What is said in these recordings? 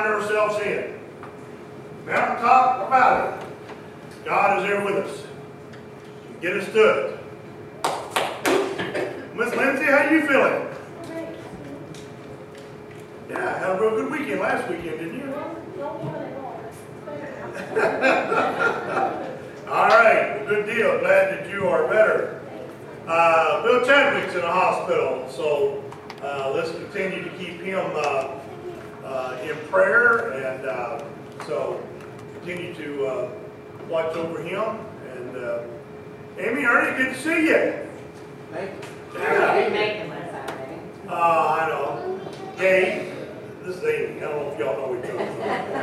ourselves in. Mountaintop or valley, God is there with us. Get us to it. Miss Lindsay, how you feeling? Yeah, had a real good weekend last weekend, didn't you? All right, good deal. Glad that you are better. Bill Chadwick's in the hospital, so let's continue to keep him in prayer, and so continue to watch over him. And Amy, Ernie, good to see you. Thank you. I know. Gabe, this is Amy. I don't know if y'all know each other.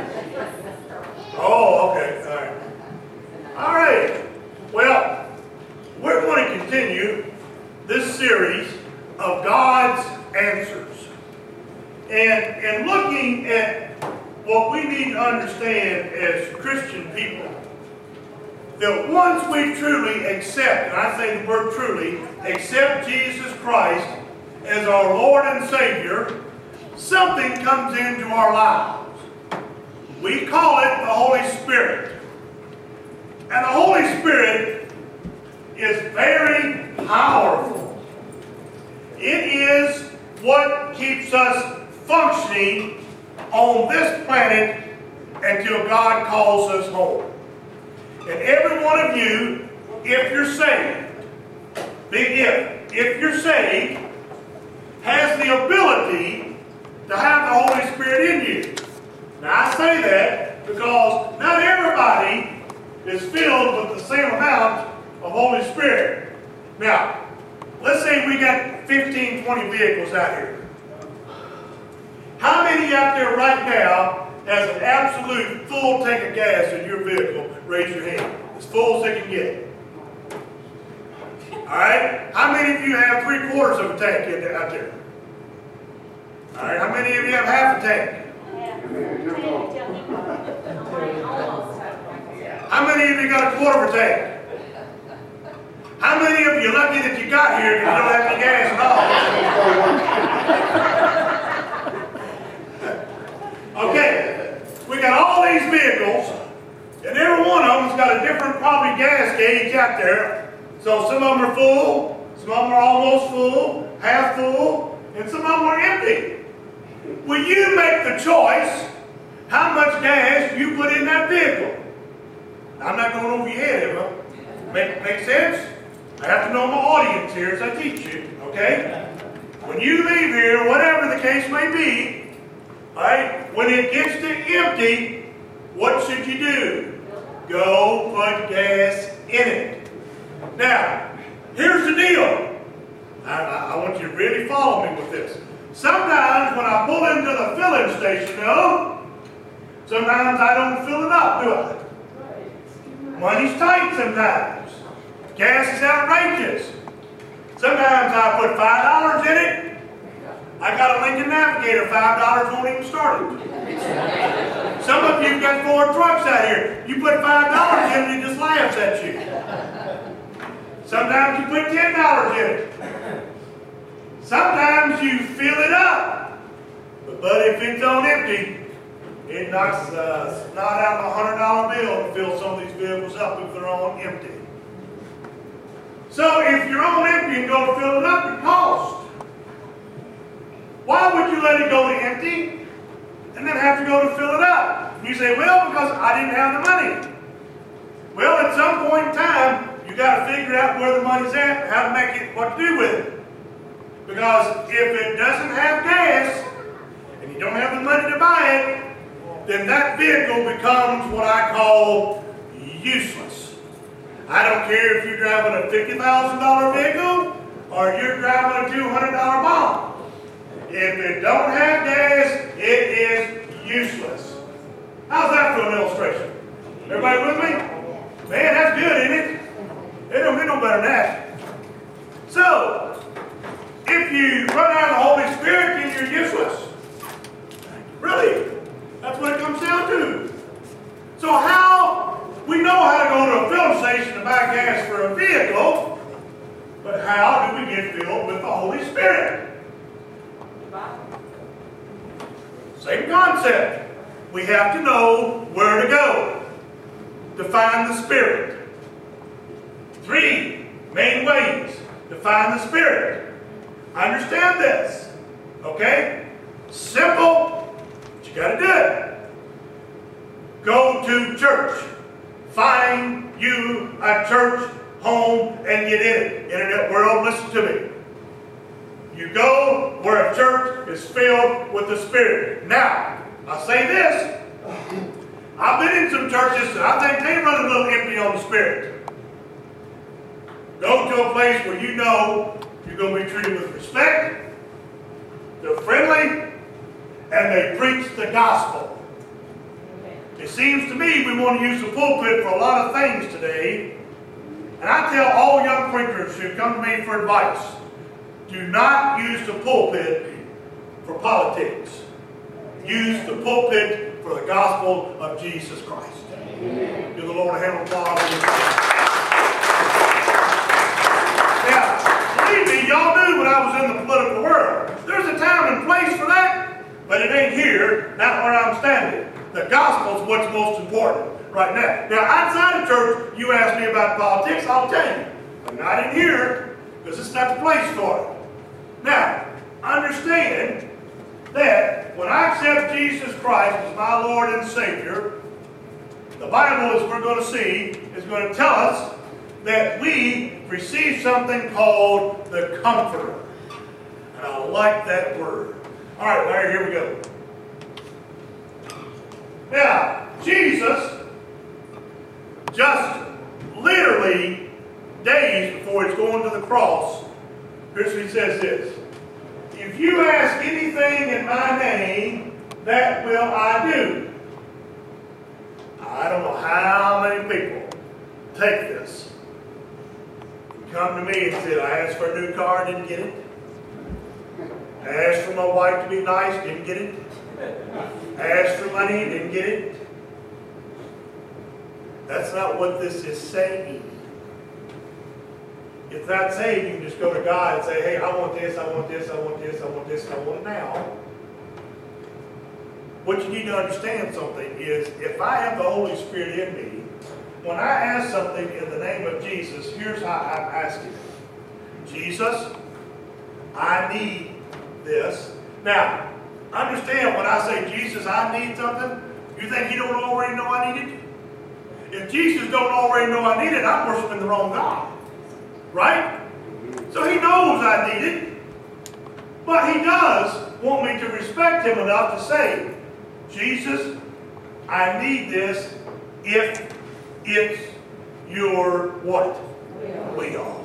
Oh, okay. All right. All right. Well, we're going to continue this series of God's answers. And looking at what we need to understand as Christian people, that once we truly accept, and I say the word truly, accept Jesus Christ as our Lord and Savior, something comes into our lives. We call it the Holy Spirit. And the Holy Spirit is very powerful. It is what keeps us functioning on this planet until God calls us home. And every one of you, if you're saved, big if you're saved, has the ability to have the Holy Spirit in you. Now I say that because not everybody is filled with the same amount of Holy Spirit. Now, let's say we got 15, 20 vehicles out here. How many out there right now has an absolute full tank of gas in your vehicle? Raise your hand. As full as they can get. Alright? How many of you have 3/4 of a tank out there? Alright, how many of you have half a tank? How many of you got a 1/4 of a tank? How many of you lucky that you got here because you don't have any gas at all? Okay, we got all these vehicles, and every one of them's got a different probably gas gauge out there. So some of them are full, some of them are almost full, half full, and some of them are empty. Will you make the choice how much gas you put in that vehicle? I'm not going over your head, am I? Make sense? I have to know my audience here as I teach you, okay? When you leave here, whatever the case may be, all right, when it gets to empty, what should you do? Go put gas in it. Now, here's the deal. I want you to really follow me with this. Sometimes when I pull into the filling station, sometimes I don't fill it up, do I? Money's tight sometimes. Gas is outrageous. Sometimes I put $5 in it. I got a Lincoln Navigator, $5 won't even start it. Some of you got Ford trucks out here. You put $5 in it, it just laughs at you. Sometimes you put $10 in it. Sometimes you fill it up. But if it's on empty, it knocks snot out of a $100 bill to fill some of these vehicles up if they're on empty. So if you're on empty and go to fill it up, it costs. Why would you let it go to empty and then have to go to fill it up? You say, well, because I didn't have the money. Well, at some point in time, you got to figure out where the money's at and how to make it, what to do with it. Because if it doesn't have gas and you don't have the money to buy it, then that vehicle becomes what I call useless. I don't care if you're driving a $50,000 vehicle or you're driving a $200 bomb. If it don't have gas, it is useless. How's that for an illustration? Everybody with me? Man, that's good, isn't it? It don't get no better than that. So, if you run out of the Holy Spirit, then you're useless. Really? That's what it comes down to. So how, we know how to go to a filling station to buy gas for a vehicle, but how do we get filled with the Holy Spirit? Same concept. we have to know where to go to find the Spirit. 3 main ways to find the Spirit. Understand this. Okay? Simple, but you got to do it. Go to church. Find you a church home and get in it. Internet world, listen to me. You go where a church is filled with the Spirit. Now, I say this. I've been in some churches that I think they run a little empty on the Spirit. Go to a place where you know you're going to be treated with respect. They're friendly. And they preach the gospel. It seems to me we want to use the pulpit for a lot of things today. And I tell all young preachers who come to me for advice, do not use the pulpit for politics. Use the pulpit for the gospel of Jesus Christ. Amen. Give the Lord a hand of applause. Now, believe me, y'all knew when I was in the political world. There's a time and place for that, but it ain't here, not where I'm standing. The gospel is what's most important right now. Now, outside of church, you ask me about politics, I'll tell you. But not in here, because it's not the place for it. Now, understand that when I accept Jesus Christ as my Lord and Savior, the Bible, as we're going to see, is going to tell us that we receive something called the Comforter. And I like that word. All right, Larry, here we go. Now, Jesus, just literally days before he's going to the cross, here's what he says this. If you ask anything in my name, that will I do. I don't know how many people take this. Come to me and say, I asked for a new car, didn't get it. I asked for my wife to be nice, didn't get it. I asked for money, didn't get it. That's not what this is saying. It's not saying you can just go to God and say, hey, I want this, I want this, I want this, I want this, and I want it now. What you need to understand something is, if I have the Holy Spirit in me, when I ask something in the name of Jesus, here's how I'm asking it. Jesus, I need this. Now, understand when I say, Jesus, I need something, you think he don't already know I need it? If Jesus don't already know I need it, I'm worshiping the wrong God. Right? So he knows I need it. But he does want me to respect him enough to say, Jesus, I need this if it's your what? Will.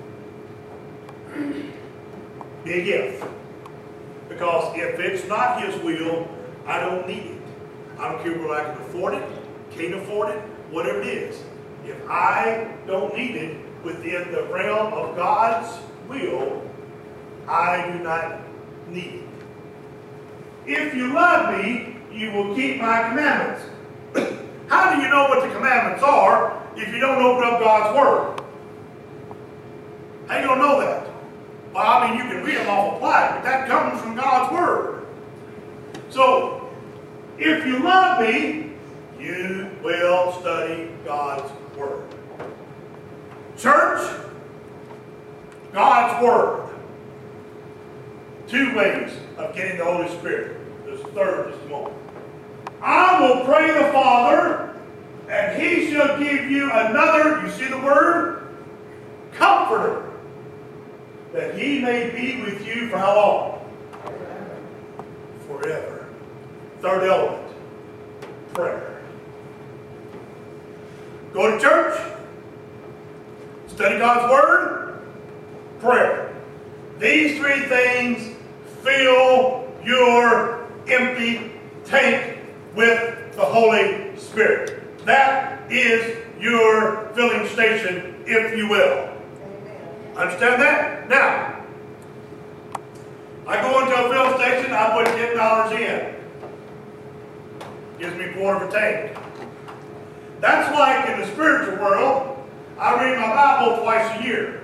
Big if. Because if it's not his will, I don't need it. I don't care whether I can afford it, can't afford it, whatever it is. If I don't need it within the realm of God's will, I do not need it. If you love me, you will keep my commandments. How do you know what the commandments are if you don't open up God's Word? How you going to know that? Well, I mean, you can read them off a plaque, but that comes from God's Word. So, if you love me, you will study God's Word. Church, God's Word. 2 ways of getting the Holy Spirit. There's a third in just a moment. I will pray the Father, and he shall give you another, you see the word? Comforter. That he may be with you for how long? Forever. Third element, prayer. Go to church, study God's Word, prayer. These 3 things fill your empty tank with the Holy Spirit. That is your filling station, if you will. Understand that? Now, I go into a fill station, I put $10 in. Gives me a quarter of a tank. That's like in the spiritual world, I read my Bible twice a year.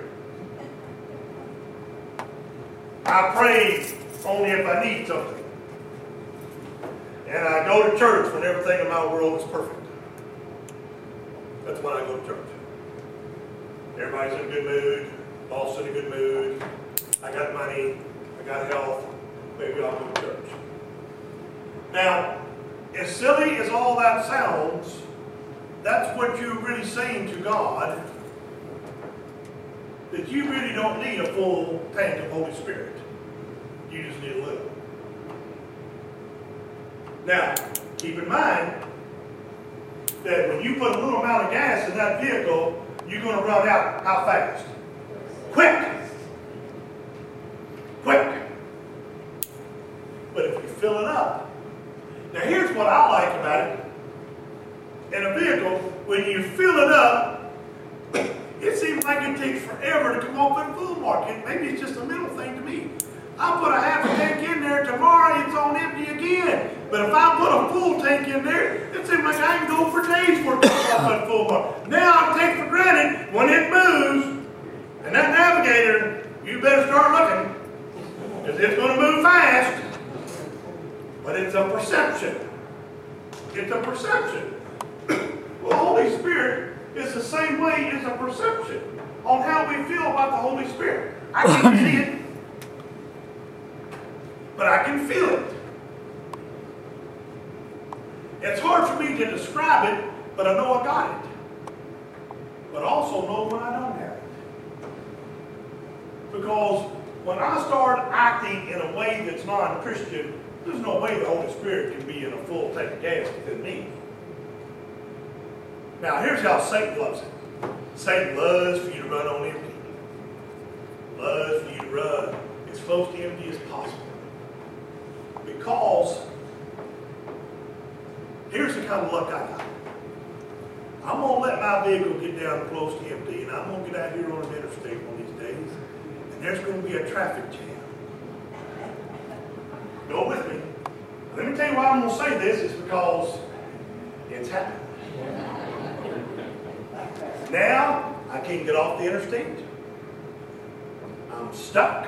I pray only if I need something. And I go to church when everything in my world is perfect. That's when I go to church. Everybody's in a good mood. Boss in a good mood. I got money. I got health. Maybe I'll go to church. Now, as silly as all that sounds, that's what you're really saying to God, that you really don't need a full tank of Holy Spirit. You just need a little. Now, keep in mind that when you put a little amount of gas in that vehicle, you're going to run out how fast? Quick! Quick! But if you fill it up, now here's what I like about it. In a vehicle, when you fill it up, it seems like it takes forever to come off at full market. Maybe it's just a mental thing to me. I put a half a tank in there, tomorrow it's on empty again. But if I put a full tank in there, it seems like I can go for days for it to come off at full market. Now I take for granted when it moves, and that navigator, you better start looking, because it's going to move fast. But it's a perception. It's a perception. Well, the Holy Spirit is the same way as a perception on how we feel about the Holy Spirit. I can't see it, but I can feel it. It's hard for me to describe it, but I know I got it. But I also know when I don't have it. Because when I start acting in a way that's non-Christian, there's no way the Holy Spirit can be in a full tank of gas within me. Now, here's how Satan loves it. Satan loves for you to run on empty. Loves for you to run as close to empty as possible. Because here's the kind of luck I got. I'm going to let my vehicle get down close to empty, and I'm going to get out here on an interstate one of these days, and there's going to be a traffic jam. Go with me. Let me tell you why I'm going to say this. It's because it's happening. Now, I can't get off the interstate. I'm stuck.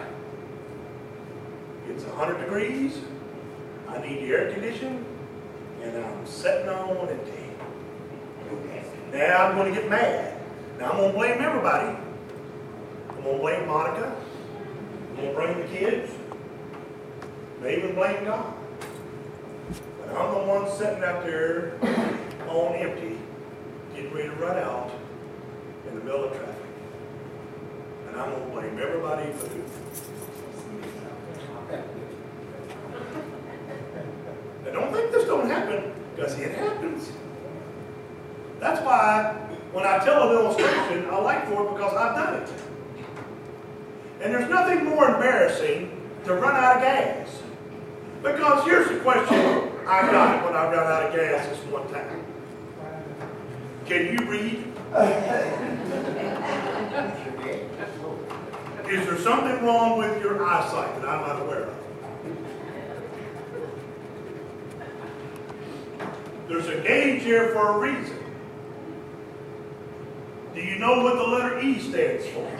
It's 100 degrees. I need the air conditioning, and I'm sitting on empty. Now I'm going to get mad. Now I'm going to blame everybody. I'm going to blame Monica. I'm going to blame the kids. May even blame God. But I'm the one sitting out there on empty, getting ready to run out in the middle of traffic. And I'm going to blame everybody for it. Now don't think this don't happen, because it happens. That's why when I tell an illustration, I like for it because I've done it. And there's nothing more embarrassing to run out of gas. Because here's the question I got when I ran out of gas this one time. Can you read? Is there something wrong with your eyesight that I'm not aware of? There's a gauge here for a reason. Do you know what the letter E stands for?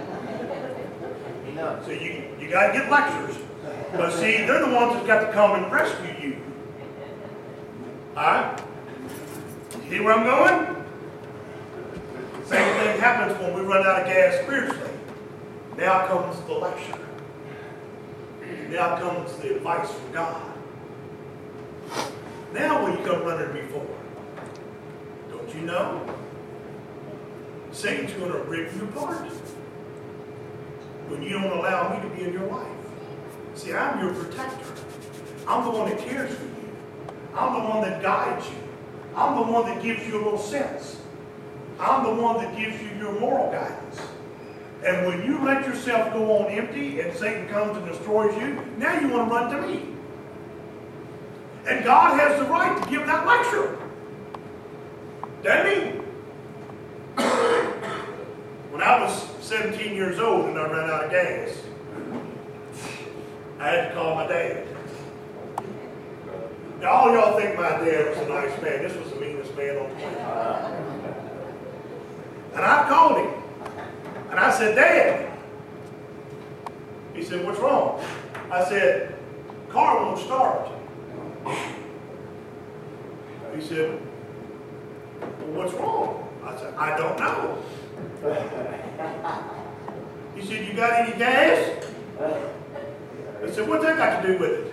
No. So you got to get lectures. But see, they're the ones that got to come and rescue you. Alright? See where I'm going? Same thing happens when we run out of gas spiritually. Now comes the lecture. Now comes the advice from God. Now what are you come running before? Don't you know? Satan's going to rip you apart when you don't allow me to be in your life. See, I'm your protector. I'm the one that cares for you. I'm the one that guides you. I'm the one that gives you a little sense. I'm the one that gives you your moral guidance. And when you let yourself go on empty and Satan comes and destroys you, now you want to run to me. And God has the right to give that lecture. Doesn't he? When I was 17 years old and I ran out of gas, I had to call my dad. Now all y'all think my dad was a nice man. This was the meanest man on the planet. And I called him. And I said, Dad. He said, what's wrong? I said, car won't start. said, well, what's wrong? I said, I don't know. He said, you got any gas? I said, what's that got to do with it?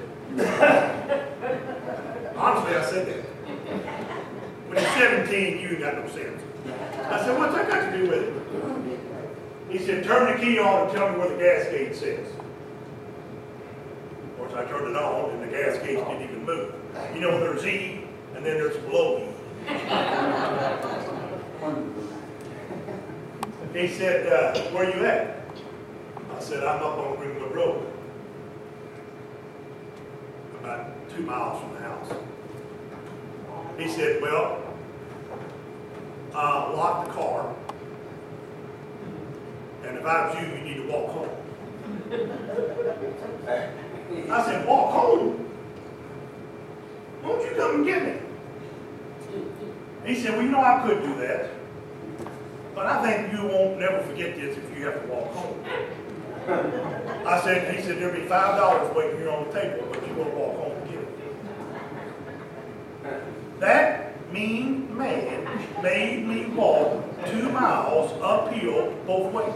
Honestly, I said that. When you're 17, you ain't got no sense. I said, what's that got to do with it? He said, turn the key on and tell me where the gas gauge says. Of course, I turned it on and the gas gauge didn't even move. You know, there's E and then there's below E. He said, where you at? I said, I'm up on Greenwood Road. About 2 miles from the house. He said, well, lock the car. And if I was you, you need to walk home. I said, walk home? Won't you come and get me? He said, well, you know, I could do that. But I think you won't never forget this if you have to walk home. I said, he said, there'll be $5 waiting here on the table, but you're going to walk home and get it. That mean man made me walk 2 miles uphill both ways.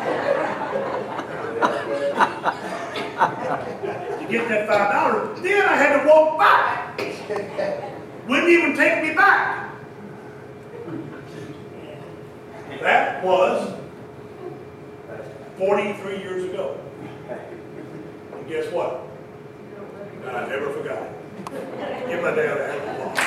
To get that $5, then I had to walk back. Wouldn't even take me back. That was 43 years ago. And guess what? I never forgot it. Give my dad a hand of applause.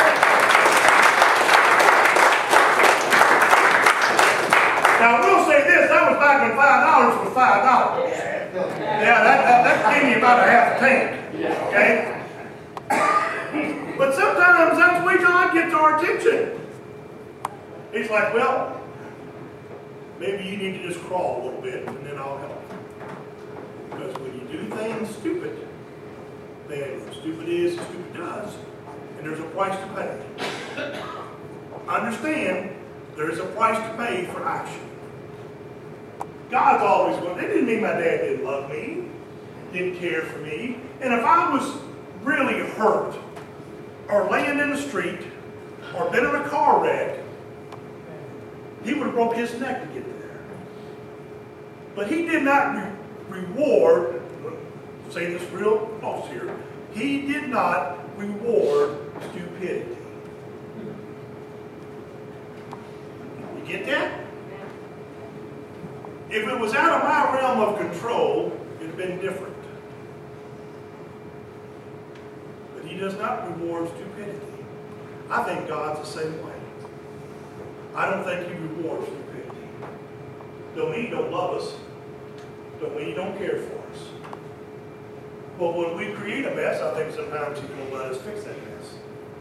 Now, I will say this, that was back when $5 was $5. Yeah, that gave me about a half a tank. Okay? But sometimes that's the way God gets our attention. He's like, well, maybe you need to just crawl a little bit and then I'll help. Because when you do things stupid, then stupid is, stupid does. And there's a price to pay. Understand, there's a price to pay for action. God's always going, that didn't mean my dad didn't love me, didn't care for me. And if I was really hurt, or laying in the street, or been in a car wreck, he would have broke his neck to get there. But he did not reward, say this real close here, he did not reward stupidity. You get that? If it was out of my realm of control, it would have been different. But he does not reward stupidity. I think God's the same way. I don't think he rewards stupidity. Don't mean he don't love us. Don't mean he don't care for us. But when we create a mess, I think sometimes he won't let us fix that mess.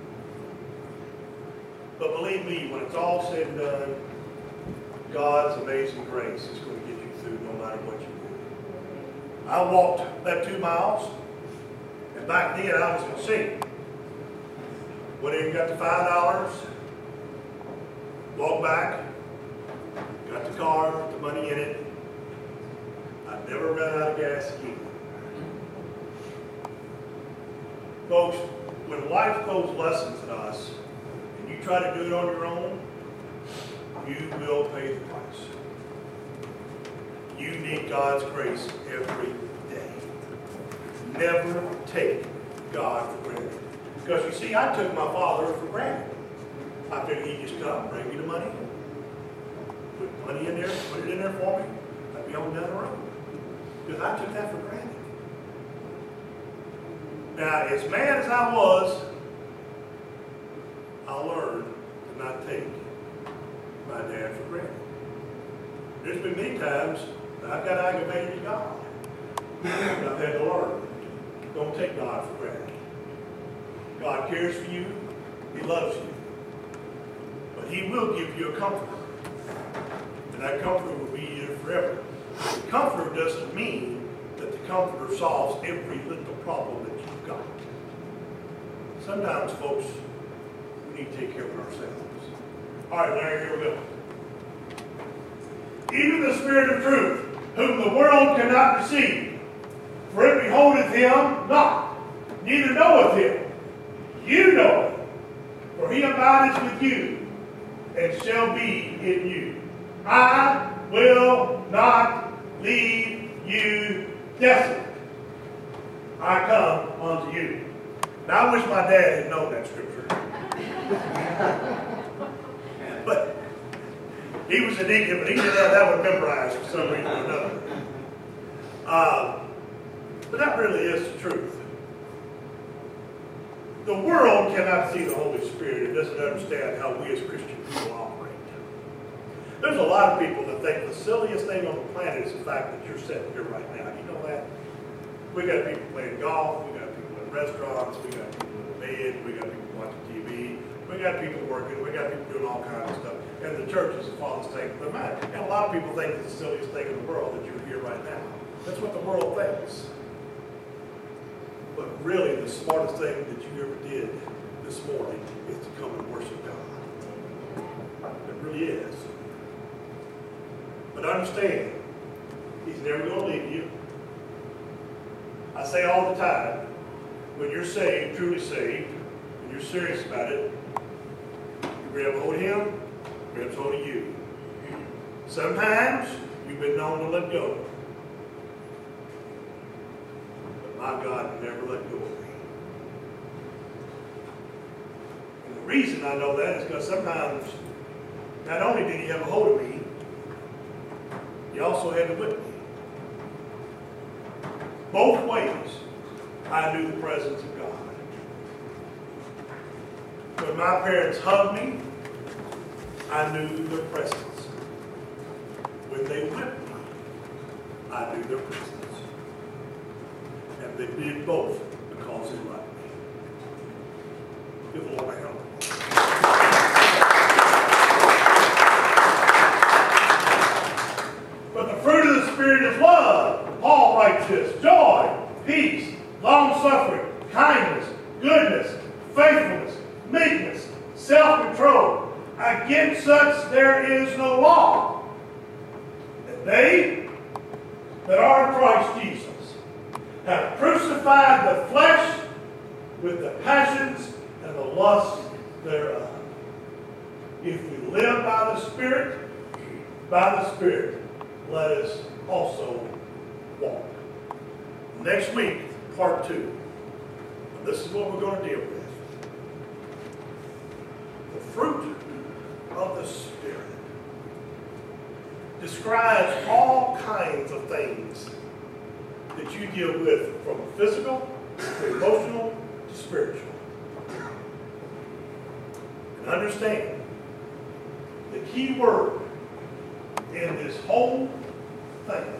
But believe me, when it's all said and done, God's amazing grace is going to get you through no matter what you do. I walked that 2 miles, and back then I was in sin. Went in, got the $5, walked back, got the car, put the money in it. I've never run out of gas again. Folks, when life throws lessons at us, and you try to do it on your own, you will pay the price. You need God's grace every day. Never take God for granted. Because you see, I took my father for granted. I figured he'd just come, bring me the money, put money in there, put it in there for me. I'd be on down the road. Because I took that for granted. Now, as mad as I was, I learned to not take my dad for granted. There's been many times that I've got aggravated at God. And I've had to learn. Don't take God for granted. God cares for you. He loves you. But he will give you a comforter. And that comforter will be here forever. The comforter doesn't mean that the comforter solves every little problem that you've got. Sometimes, folks, we need to take care of ourselves. All right, Larry, here we go. Even the Spirit of truth, whom the world cannot receive, for it beholdeth him not, neither knoweth him. You know him, For he abideth with you, and shall be in you. I will not leave you desolate. I come unto you. Now I wish my dad had known that scripture. But he was a deacon, but he didn't have that one memorized for some reason or another. But that really is the truth. The world cannot see the Holy Spirit. It doesn't understand how we as Christian people operate. There's a lot of people that think the silliest thing on the planet is the fact that you're sitting here right now. You know that? We got people playing golf. We got people in restaurants. We got people in bed. We got people watching TV. We got people working. We got people doing all kinds of stuff. And the church is the farthest thing from their mind. And a lot of people think it's the silliest thing in the world that you're here right now. That's what the world thinks. But really, the smartest thing that you ever did this morning is to come and worship God. It really is. But understand, He's never going to leave you. I say all the time, when you're saved, truly saved, when you're serious about it, you grab hold of Him, He grabs hold of you. Sometimes you've been known to let go. My God never let go of me. And the reason I know that is because sometimes, not only did He have a hold of me, He also had to whip me. Both ways, I knew the presence of God. When my parents hugged me, I knew their presence. When they whipped me, I knew their presence. And they did both because He loved me. Give the Lord a hand. But the fruit of the Spirit is love. Paul writes this: joy, peace, long-suffering, kindness, goodness, faithfulness, meekness, self-control. Against such there is no law. And they that are in Christ Jesus have crucified the flesh with the passions and the lusts thereof. If we live by the Spirit, let us also walk. Next week, part 2. This is what we're going to deal with. The fruit of the Spirit describes all kinds of things that you deal with, from physical to emotional to spiritual. And understand, the key word in this whole thing,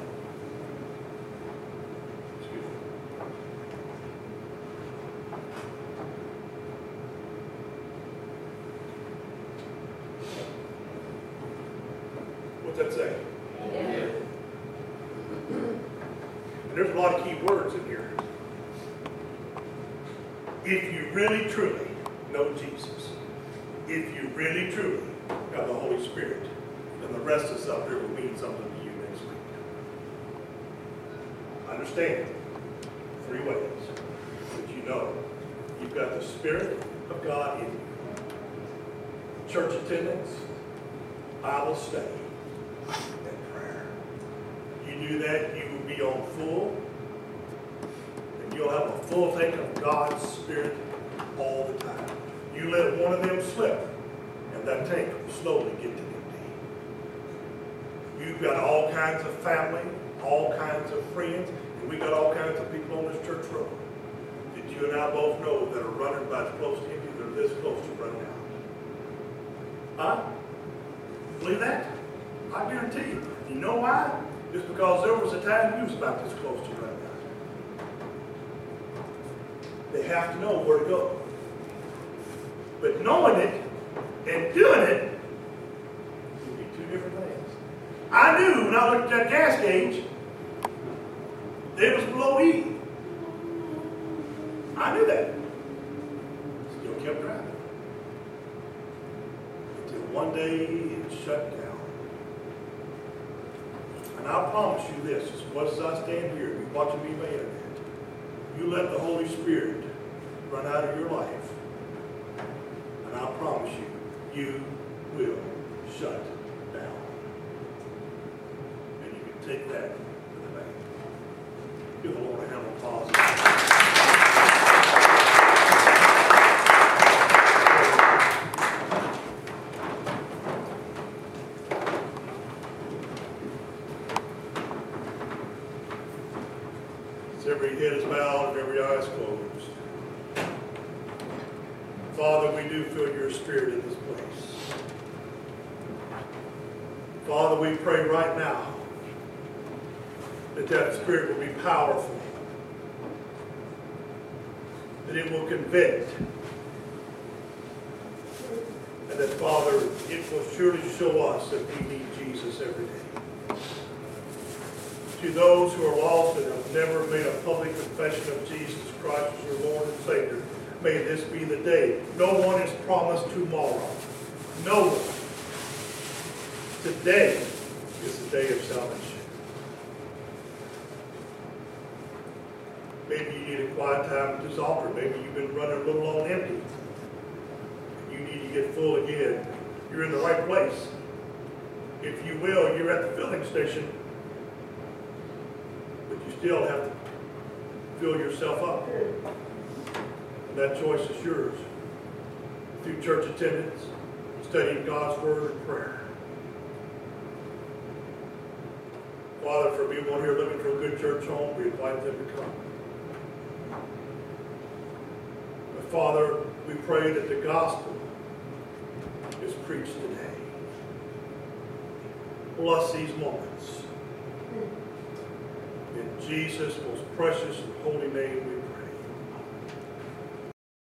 what's that say? Yeah. And there's a lot of key words in here. If you really truly know Jesus, if you really truly have the Holy Spirit, then the rest of us up here will mean something to you next week. Understand 3 ways that you know you've got the Spirit of God in you. Church attendance, Bible study, and prayer. You do that, you will be on full, and you'll have a full tank of God's Spirit all the time. You let one of them slip, and that tank will slowly get to empty. You've got all kinds of family, all kinds of friends, and we got all kinds of people on this church road that you and I both know that are running about as close to empty, they're this close to running out. Huh? Believe that? I guarantee you. You know why? It's because there was a time you was about this close to running out. They have to know where to go. But knowing it and doing it will be 2 different things. I knew when I looked at that gas gauge, it was below E. I knew that. Still kept driving. Until one day it shut down. And I promise you this, as much as I stand here and you're watching me on the internet, you let the Holy Spirit run out of your life, and I promise you, you will shut down. And you can take that to the bank. Give the Lord a hand of applause. As every head is bowed and every eye is closed. Father, we do feel your Spirit in this place. Father, we pray right now that that Spirit will be powerful, that it will convict, and that, Father, it will surely show us that we need Jesus every day. To those who are lost and have never made a public confession of Jesus Christ as your Lord and Savior, may this be the day. No one is promised tomorrow. No one. Today is the day of salvation. Maybe you need a quiet time at this altar. Maybe you've been running a little on empty. You need to get full again. You're in the right place. If you will, you're at the filling station, but you still have to fill yourself up. And that choice is yours. Through church attendance, studying God's Word, and prayer. Father, for people here looking for a good church home, we invite them to come. But Father, we pray that the gospel is preached today. Bless these moments. In Jesus' most precious and holy name we pray.